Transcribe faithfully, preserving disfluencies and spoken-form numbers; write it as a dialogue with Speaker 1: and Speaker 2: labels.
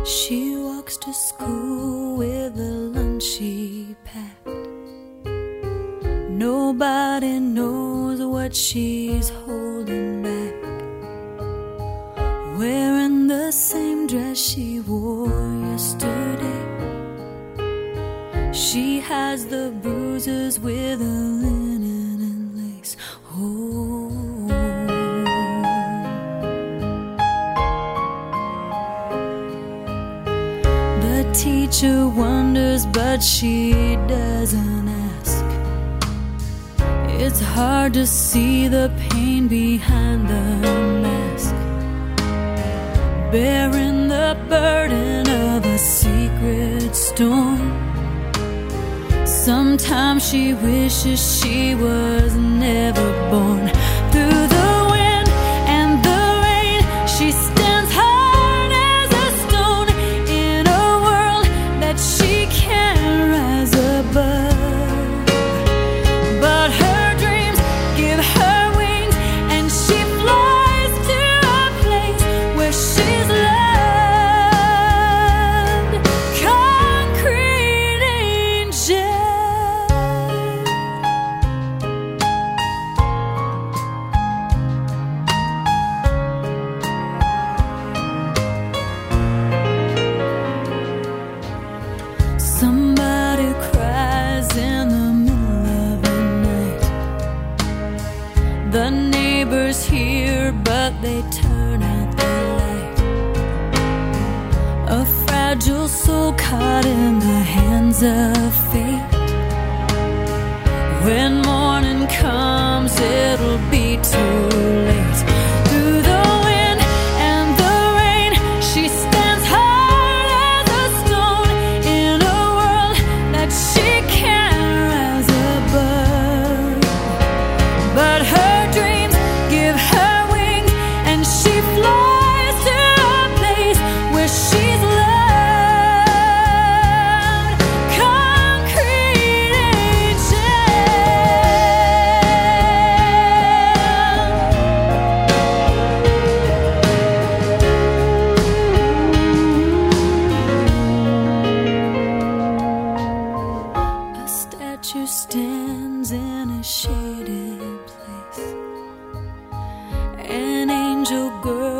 Speaker 1: She walks to school with the lunch she packed. Nobody knows what she's holding back. Wearing the same dress she wore yesterday. She has the bruises with a linen and lace. Oh, the teacher wonders, but she doesn't ask. It's hard to see the pain behind the mask, bearing the burden of a secret storm. Sometimes she wishes she was never born. Through the wind and the rain, she stands hard as a stone in a world that she can't rise above. But her dreams give her wings, and she flies to a place where she's loved. Concrete angel. Somebody cries in the middle of the night. The neighbors hear, but they turn out the light. A fragile soul caught in the hands of fate. When morning comes, it'll be too late. Through the wind and the rain, she stands hard as a stone in a world that she can't rise above. But her dreams give her wings, and she flies to a place where she's loved. Concrete angel. A statue stands in a shaded place. An angel girl